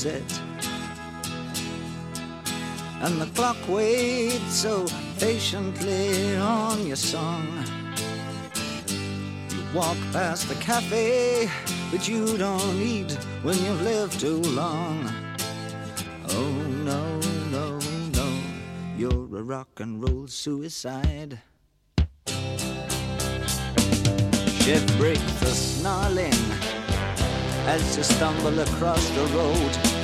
sunset, and the clock waits so patiently on your song. You walk past the cafe, but you don't eat when you've lived too long. Oh no, no, no, you're a rock and roll suicide. Shift breaks the snarling as you stumble across the road.